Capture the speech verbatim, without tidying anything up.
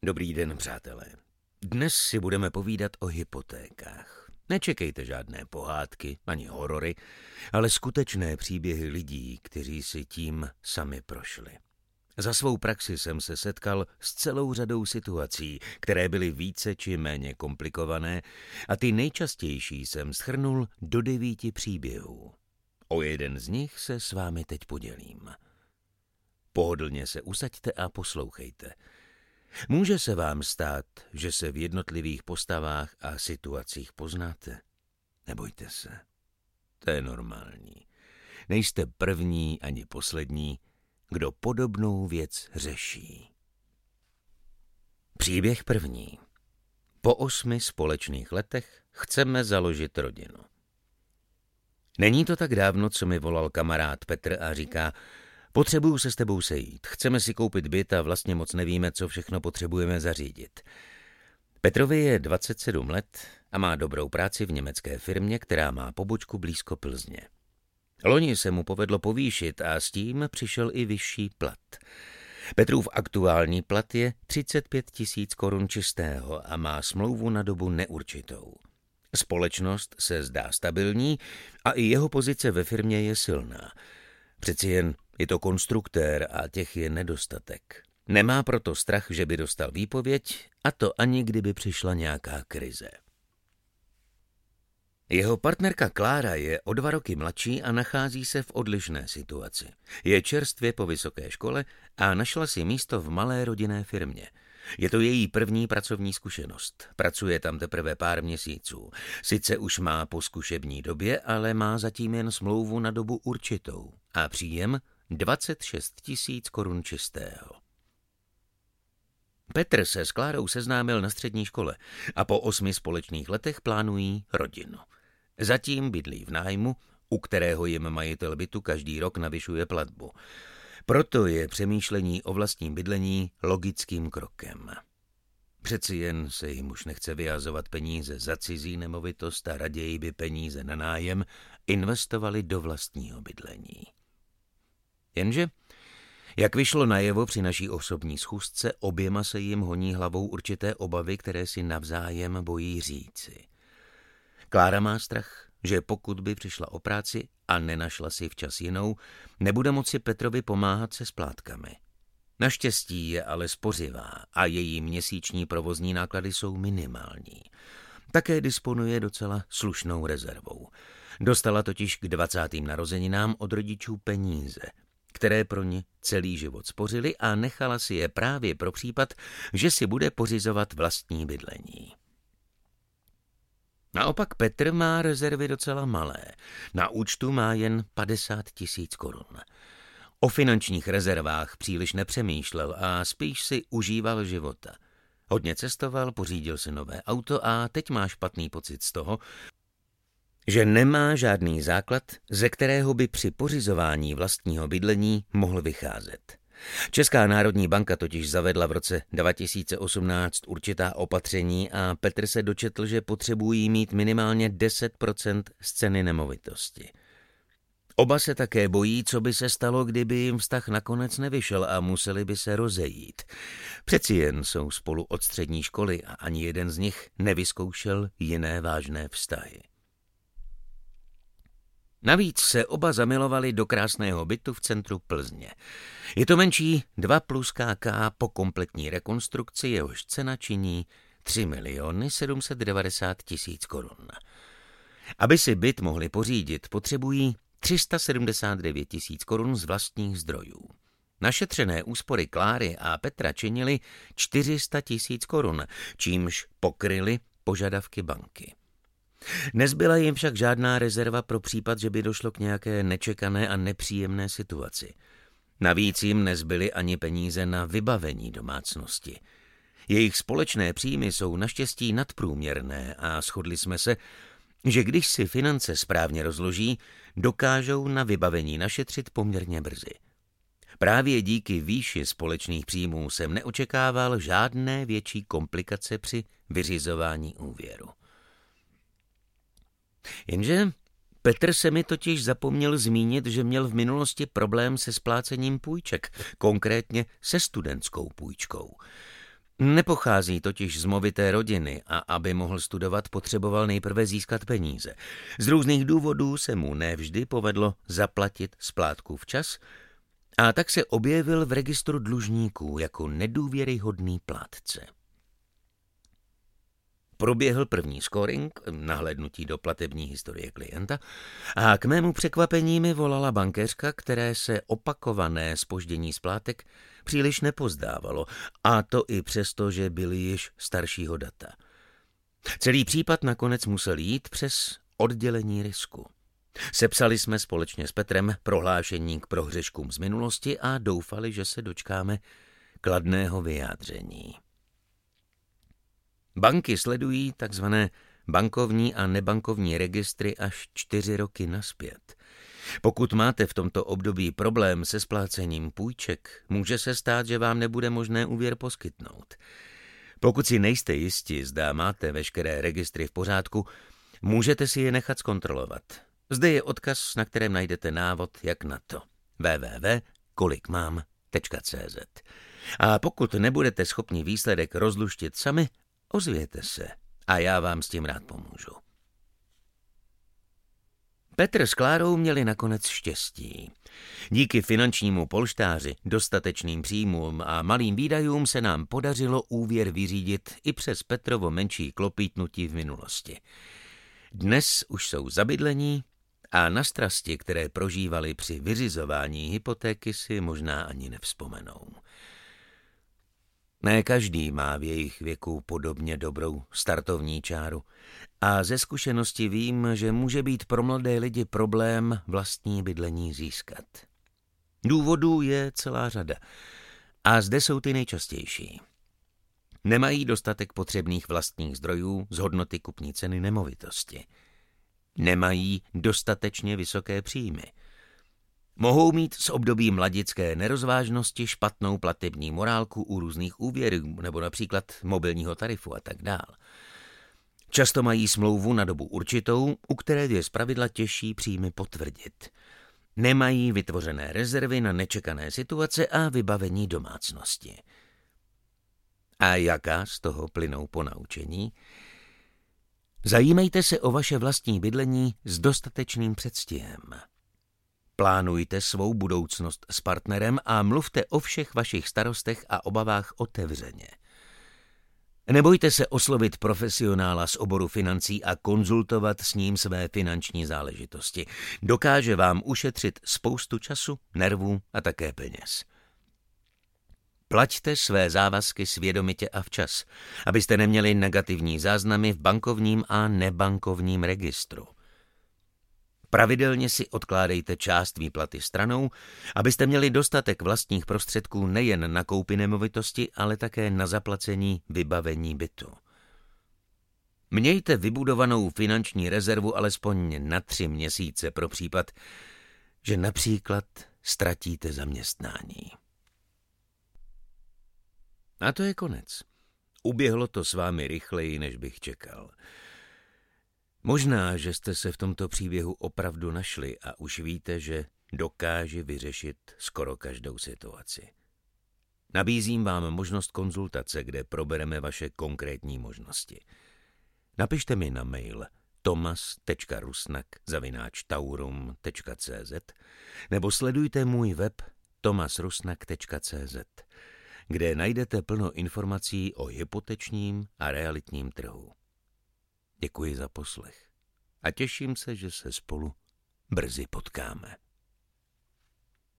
Dobrý den, přátelé. Dnes si budeme povídat o hypotékách. Nečekejte žádné pohádky, ani horory, ale skutečné příběhy lidí, kteří si tím sami prošli. Za svou praxi jsem se setkal s celou řadou situací, které byly více či méně komplikované, a ty nejčastější jsem shrnul do devíti příběhů. O jeden z nich se s vámi teď podělím. Pohodlně se usaďte a poslouchejte. Může se vám stát, že se v jednotlivých postavách a situacích poznáte? Nebojte se. To je normální. Nejste první ani poslední, kdo podobnou věc řeší. Příběh první. Po osmi společných letech chceme založit rodinu. Není to tak dávno, co mi volal kamarád Petr a říká: potřebuju se s tebou sejít, chceme si koupit byt a vlastně moc nevíme, co všechno potřebujeme zařídit. Petrovi je dvacet sedm let a má dobrou práci v německé firmě, která má pobočku blízko Plzně. Loni se mu povedlo povýšit a s tím přišel i vyšší plat. Petrův aktuální plat je třicet pět tisíc korun čistého a má smlouvu na dobu neurčitou. Společnost se zdá stabilní a i jeho pozice ve firmě je silná. Přeci jen je to konstruktér a těch je nedostatek. Nemá proto strach, že by dostal výpověď, a to ani kdyby přišla nějaká krize. Jeho partnerka Klára je o dva roky mladší a nachází se v odlišné situaci. Je čerstvě po vysoké škole a našla si místo v malé rodinné firmě. Je to její první pracovní zkušenost. Pracuje tam teprve pár měsíců. Sice už má po zkušební době, ale má zatím jen smlouvu na dobu určitou a příjem dvacet šest tisíc korun čistého. Petr se s Klárou seznámil na střední škole a po osmi společných letech plánují rodinu. Zatím bydlí v nájmu, u kterého jim majitel bytu každý rok navyšuje platbu. Proto je přemýšlení o vlastním bydlení logickým krokem. Přeci jen se jim už nechce vyhazovat peníze za cizí nemovitost a raději by peníze na nájem investovali do vlastního bydlení. Jenže, jak vyšlo najevo při naší osobní schůzce, oběma se jim honí hlavou určité obavy, které si navzájem bojí říci. Klára má strach, že pokud by přišla o práci a nenašla si včas jinou, nebude moci Petrovi pomáhat se splátkami. Naštěstí je ale spořivá a její měsíční provozní náklady jsou minimální. Také disponuje docela slušnou rezervou. Dostala totiž k dvacátým narozeninám od rodičů peníze, které pro ně celý život spořili, a nechala si je právě pro případ, že si bude pořizovat vlastní bydlení. Naopak Petr má rezervy docela malé. Na účtu má jen padesát tisíc korun. O finančních rezervách příliš nepřemýšlel a spíš si užíval života. Hodně cestoval, pořídil si nové auto a teď má špatný pocit z toho, že nemá žádný základ, ze kterého by při pořizování vlastního bydlení mohl vycházet. Česká národní banka totiž zavedla v roce dva tisíce osmnáct určitá opatření a Petr se dočetl, že potřebují mít minimálně deset procent z ceny nemovitosti. Oba se také bojí, co by se stalo, kdyby jim vztah nakonec nevyšel a museli by se rozejít. Přeci jen jsou spolu od střední školy a ani jeden z nich nevyzkoušel jiné vážné vztahy. Navíc se oba zamilovali do krásného bytu v centru Plzně. Je to menší dva plus K K po kompletní rekonstrukci, jehož cena činí tři miliony sedm set devadesát tisíc korun. Aby si byt mohli pořídit, potřebují tři sta sedmdesát devět tisíc korun z vlastních zdrojů. Našetřené úspory Kláry a Petra činily čtyři sta tisíc korun, čímž pokryly požadavky banky. Nezbyla jim však žádná rezerva pro případ, že by došlo k nějaké nečekané a nepříjemné situaci. Navíc jim nezbyly ani peníze na vybavení domácnosti. Jejich společné příjmy jsou naštěstí nadprůměrné a shodli jsme se, že když si finance správně rozloží, dokážou na vybavení našetřit poměrně brzy. Právě díky výši společných příjmů jsem neočekával žádné větší komplikace při vyřizování úvěru. Jenže Petr se mi totiž zapomněl zmínit, že měl v minulosti problém se splácením půjček, konkrétně se studentskou půjčkou. Nepochází totiž z movité rodiny a aby mohl studovat, potřeboval nejprve získat peníze. Z různých důvodů se mu nevždy povedlo zaplatit splátku včas a tak se objevil v registru dlužníků jako nedůvěryhodný plátce. Proběhl první scoring, nahlédnutí do platební historie klienta a k mému překvapení mi volala bankéřka, které se opakované zpoždění splátek příliš nepozdávalo, a to i přesto, že byly již staršího data. Celý případ nakonec musel jít přes oddělení risku. Sepsali jsme společně s Petrem prohlášení k prohřeškům z minulosti a doufali, že se dočkáme kladného vyjádření. Banky sledují takzvané bankovní a nebankovní registry až čtyři roky nazpět. Pokud máte v tomto období problém se splácením půjček, může se stát, že vám nebude možné úvěr poskytnout. Pokud si nejste jisti, zda máte veškeré registry v pořádku, můžete si je nechat zkontrolovat. Zde je odkaz, na kterém najdete návod, jak na to. w w w tečka kolikmám tečka c z. A pokud nebudete schopni výsledek rozluštit sami, ozvěte se a já vám s tím rád pomůžu. Petr s Klárou měli nakonec štěstí. Díky finančnímu polštáři, dostatečným příjmům a malým výdajům se nám podařilo úvěr vyřídit i přes Petrovo menší klopítnutí v minulosti. Dnes už jsou zabydlení a na strasti, které prožívali při vyřizování hypotéky, si možná ani nevzpomenou. Ne každý má v jejich věku podobně dobrou startovní čáru a ze zkušenosti vím, že může být pro mladé lidi problém vlastní bydlení získat. Důvodů je celá řada a zde jsou ty nejčastější. Nemají dostatek potřebných vlastních zdrojů z hodnoty kupní ceny nemovitosti. Nemají dostatečně vysoké příjmy. Mohou mít z období mladické nerozvážnosti špatnou platební morálku u různých úvěrů nebo například mobilního tarifu a tak dál. Často mají smlouvu na dobu určitou, u které je zpravidla těžší příjmy potvrdit. Nemají vytvořené rezervy na nečekané situace a vybavení domácnosti. A jaká z toho plynou ponaučení? Zajímejte se o vaše vlastní bydlení s dostatečným předstihem. Plánujte svou budoucnost s partnerem a mluvte o všech vašich starostech a obavách otevřeně. Nebojte se oslovit profesionála z oboru financí a konzultovat s ním své finanční záležitosti. Dokáže vám ušetřit spoustu času, nervů a také peněz. Plaťte své závazky svědomitě a včas, abyste neměli negativní záznamy v bankovním a nebankovním registru. Pravidelně si odkládejte část výplaty stranou, abyste měli dostatek vlastních prostředků nejen na koupi nemovitosti, ale také na zaplacení vybavení bytu. Mějte vybudovanou finanční rezervu alespoň na tři měsíce pro případ, že například ztratíte zaměstnání. A to je konec. Uběhlo to s vámi rychleji, než bych čekal. Možná, že jste se v tomto příběhu opravdu našli a už víte, že dokáže vyřešit skoro každou situaci. Nabízím vám možnost konzultace, kde probereme vaše konkrétní možnosti. Napište mi na mail tomas tečka rusnak zavináč taurum tečka cz nebo sledujte můj web tomas rusnak tečka cz, kde najdete plno informací o hypotečním a realitním trhu. Děkuji za poslech a těším se, že se spolu brzy potkáme.